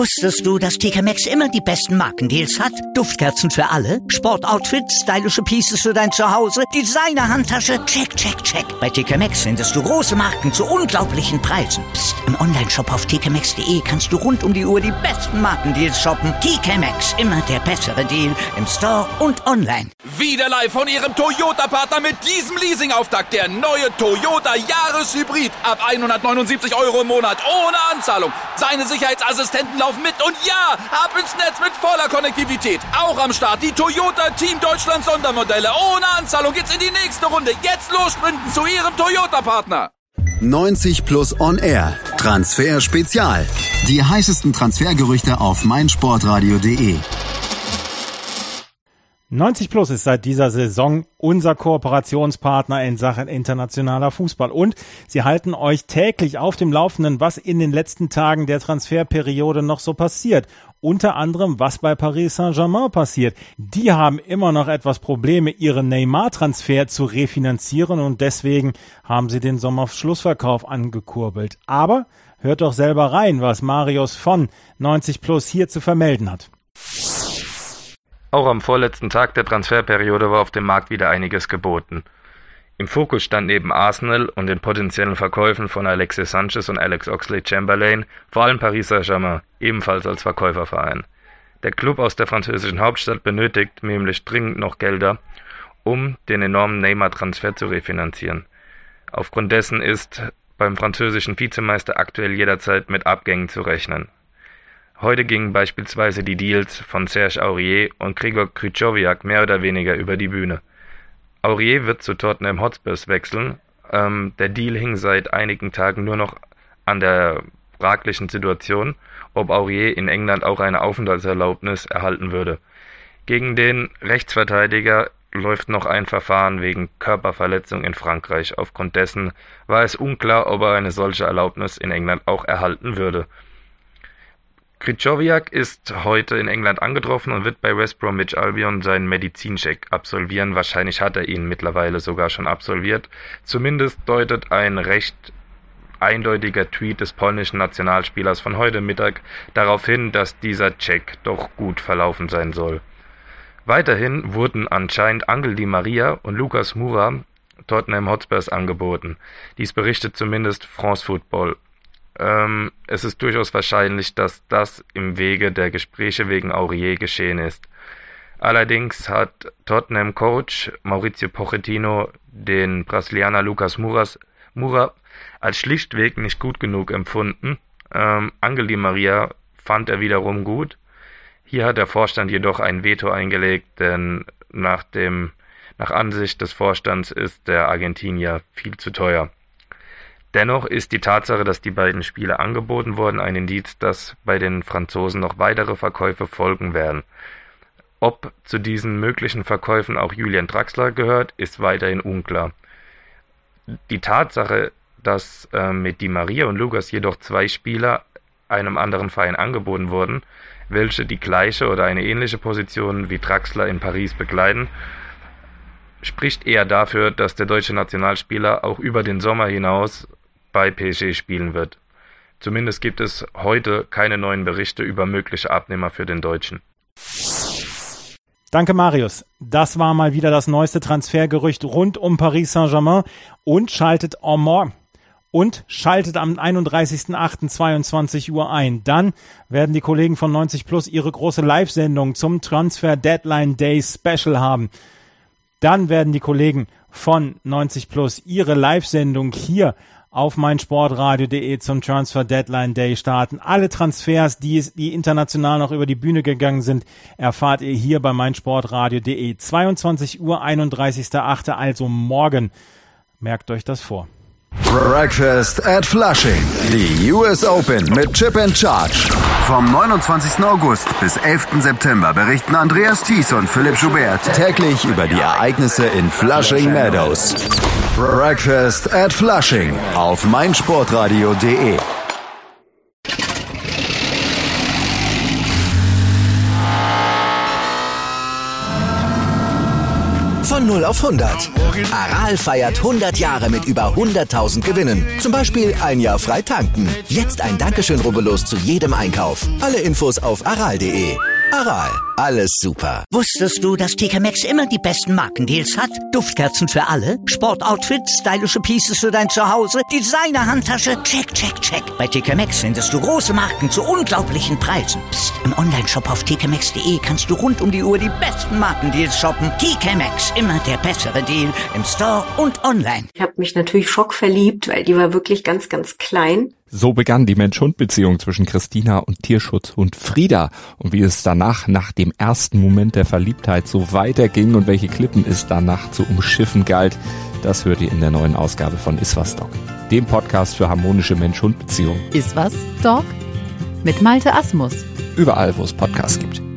Wusstest du, dass TK Maxx immer die besten Markendeals hat? Duftkerzen für alle, Sportoutfits, stylische Pieces für dein Zuhause, Designer-Handtasche, check, check, check. Bei TK Maxx findest du große Marken zu unglaublichen Preisen. Psst. Im Onlineshop auf tkmaxx.de kannst du rund um die Uhr die besten Markendeals shoppen. TK Maxx, immer der bessere Deal im Store und online. Wieder live von Ihrem Toyota-Partner mit diesem Leasing-Auftakt. Der neue Toyota Jahreshybrid. Ab 179 € im Monat. Ohne Anzahlung. Seine Sicherheitsassistenten laufen mit. Und ja, ab ins Netz mit voller Konnektivität. Auch am Start die Toyota Team Deutschland Sondermodelle. Ohne Anzahlung geht's in die nächste Runde. Jetzt los sprinten zu Ihrem Toyota-Partner. 90 Plus On Air. Transfer Spezial. Die heißesten Transfergerüchte auf meinsportradio.de. 90 Plus ist seit dieser Saison unser Kooperationspartner in Sachen internationaler Fußball und sie halten euch täglich auf dem Laufenden, was in den letzten Tagen der Transferperiode noch so passiert. Unter anderem, was bei Paris Saint-Germain passiert. Die haben immer noch etwas Probleme, ihren Neymar-Transfer zu refinanzieren und deswegen haben sie den Sommerschlussverkauf angekurbelt. Aber hört doch selber rein, was Marius von 90 Plus hier zu vermelden hat. Auch am vorletzten Tag der Transferperiode war auf dem Markt wieder einiges geboten. Im Fokus stand neben Arsenal und den potenziellen Verkäufen von Alexis Sanchez und Alex Oxlade-Chamberlain vor allem Paris Saint-Germain, ebenfalls als Verkäuferverein. Der Club aus der französischen Hauptstadt benötigt nämlich dringend noch Gelder, um den enormen Neymar-Transfer zu refinanzieren. Aufgrund dessen ist beim französischen Vizemeister aktuell jederzeit mit Abgängen zu rechnen. Heute gingen beispielsweise die Deals von Serge Aurier und Gregor Krychowiak mehr oder weniger über die Bühne. Aurier wird zu Tottenham Hotspurs wechseln. Der Deal hing seit einigen Tagen nur noch an der fraglichen Situation, ob Aurier in England auch eine Aufenthaltserlaubnis erhalten würde. Gegen den Rechtsverteidiger läuft noch ein Verfahren wegen Körperverletzung in Frankreich. Aufgrund dessen war es unklar, ob er eine solche Erlaubnis in England auch erhalten würde. Krychowiak ist heute in England angetroffen und wird bei West Bromwich Albion seinen Medizincheck absolvieren. Wahrscheinlich hat er ihn mittlerweile sogar schon absolviert. Zumindest deutet ein recht eindeutiger Tweet des polnischen Nationalspielers von heute Mittag darauf hin, dass dieser Check doch gut verlaufen sein soll. Weiterhin wurden anscheinend Angel Di Maria und Lucas Moura Tottenham Hotspurs angeboten. Dies berichtet zumindest France Football. Es ist durchaus wahrscheinlich, dass das im Wege der Gespräche wegen Aurier geschehen ist. Allerdings hat Tottenham-Coach Maurizio Pochettino den Brasilianer Lucas Moura als schlichtweg nicht gut genug empfunden. Angel Di Maria fand er wiederum gut. Hier hat der Vorstand jedoch ein Veto eingelegt, denn nach Ansicht des Vorstands ist der Argentinier viel zu teuer. Dennoch ist die Tatsache, dass die beiden Spieler angeboten wurden, ein Indiz, dass bei den Franzosen noch weitere Verkäufe folgen werden. Ob zu diesen möglichen Verkäufen auch Julian Draxler gehört, ist weiterhin unklar. Die Tatsache, dass mit Di Maria und Lucas jedoch zwei Spieler einem anderen Verein angeboten wurden, welche die gleiche oder eine ähnliche Position wie Draxler in Paris bekleiden, spricht eher dafür, dass der deutsche Nationalspieler auch über den Sommer hinaus bei PSG spielen wird. Zumindest gibt es heute keine neuen Berichte über mögliche Abnehmer für den Deutschen. Danke, Marius. Das war mal wieder das neueste Transfergerücht rund um Paris Saint-Germain und schaltet am 31.08.22 Uhr ein. Dann werden die Kollegen von 90 Plus ihre große Live-Sendung zum Transfer Deadline Day Special haben. Dann werden die Kollegen von 90 Plus ihre Live-Sendung hier auf meinsportradio.de zum Transfer Deadline Day starten. Alle Transfers, die international noch über die Bühne gegangen sind, erfahrt ihr hier bei meinsportradio.de. 22 Uhr, 31.08., also morgen. Merkt euch das vor. Breakfast at Flushing. Die US Open mit Chip and Charge. Vom 29. August bis 11. September berichten Andreas Thies und Philipp Joubert täglich über die Ereignisse in Flushing Meadows. Breakfast at Flushing auf meinsportradio.de. Von Von 0 auf 100. Aral feiert 100 Jahre mit über 100.000 Gewinnen. Zum Beispiel ein Jahr frei tanken. Jetzt ein Dankeschön, rubbellos zu jedem Einkauf. Alle Infos auf aral.de. Aral, alles super. Wusstest du, dass TK Maxx immer die besten Markendeals hat? Duftkerzen für alle, Sportoutfits, stylische Pieces für dein Zuhause, Designer-Handtasche, check, check, check. Bei TK Maxx findest du große Marken zu unglaublichen Preisen. Psst. Im Onlineshop auf tkmaxx.de kannst du rund um die Uhr die besten Markendeals shoppen. TK Maxx, immer der bessere Deal im Store und online. Ich habe mich natürlich schockverliebt, weil die war wirklich ganz, ganz klein. So begann die Mensch-Hund-Beziehung zwischen Christina und Tierschutzhund Frieda. Und wie es danach, nach dem ersten Moment der Verliebtheit, so weiterging und welche Klippen es danach zu umschiffen galt, das hört ihr in der neuen Ausgabe von Iswas Dog, dem Podcast für harmonische Mensch-Hund-Beziehungen. Iswas Dog? Mit Malte Asmus. Überall, wo es Podcasts gibt.